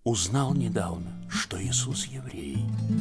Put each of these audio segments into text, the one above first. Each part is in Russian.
Узнал недавно, что Иисус еврей.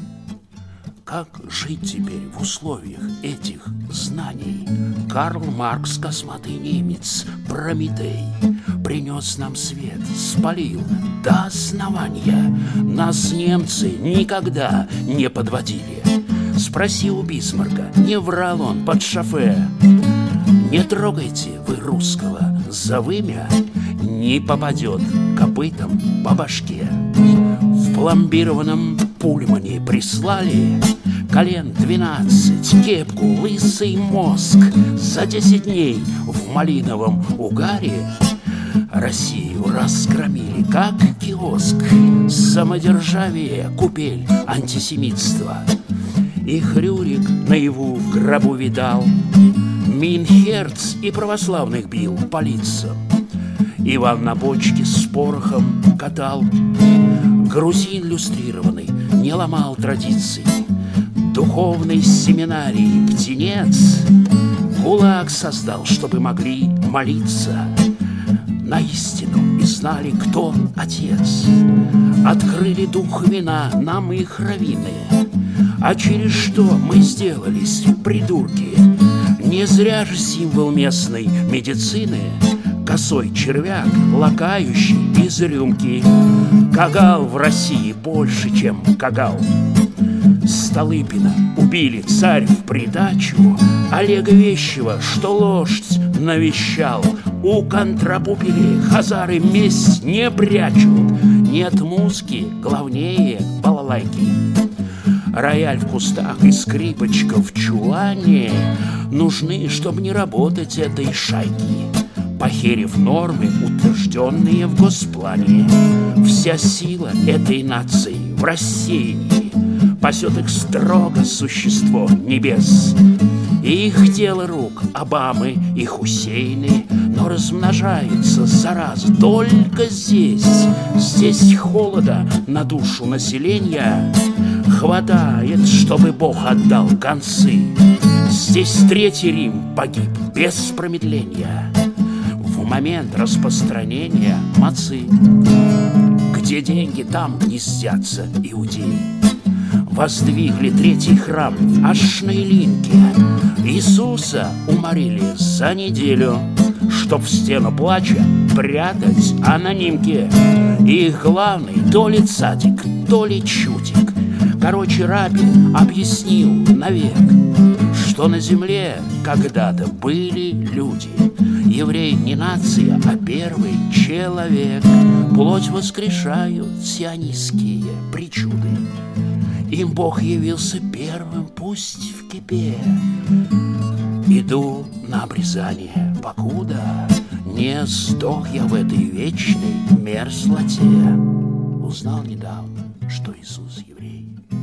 Как жить теперь в условиях этих знаний? Карл Маркс, косматый немец, Прометей, принес нам свет, спалил до основания. Нас немцы никогда не подводили. Спроси у Бисмарка, не врал он под шофе. Не трогайте вы русского за вымя, не попадет копытом по башке. В пломбированном пульмане прислали колен 12, кепку, лысый мозг. За 10 дней в малиновом угаре Россию разгромили, как киоск. Самодержавие, купель, антисемитство. Их Рюрик наяву в гробу видал, Минхерц и православных бил по лицам. Иван на бочке с порохом катал. Грузин люстрированный не ломал традиций. Духовной семинарии птенец ГУЛАГ создал, чтобы могли молиться на истину и знали, кто отец. Открыли дух вина нам их раввины. А через что мы сделались придурки? Не зря же символ местной медицины косой червяк, лакающий из рюмки. Кагал в России больше, чем кагал. Столыпина убили, царь в придачу Олега Вещева, что лошадь навещал. У контрапупили хазары месть не прячут. Нет музыки, главнее балалайки. Рояль в кустах и скрипочка в чулане нужны, чтобы не работать этой шайки, похерив нормы, утвержденные в госплане. Вся сила этой нации в рассеянии, пасет их строго существо небес. И их дело рук Обамы и Хусейны, но размножаются зараза только здесь. Здесь холода на душу населения хватает, чтобы Бог отдал концы. Здесь Третий Рим погиб без промедления в момент распространения мацы. Где деньги, там гнездятся иудеи. Воздвигли третий храм аж на Илинке. Иисуса уморили за неделю, чтоб в стену плача прятать анонимки. Их главный то ли цадик, то ли чудик. Короче, Рабин объяснил навек, что на земле когда-то были люди. Еврей не нация, а первый человек. Плоть воскрешают сионистские причуды. Им Бог явился первым, пусть в кипе. Иду на обрезание, покуда не сдох я в этой вечной мерзлоте. Узнал недавно, что Иисус еврей.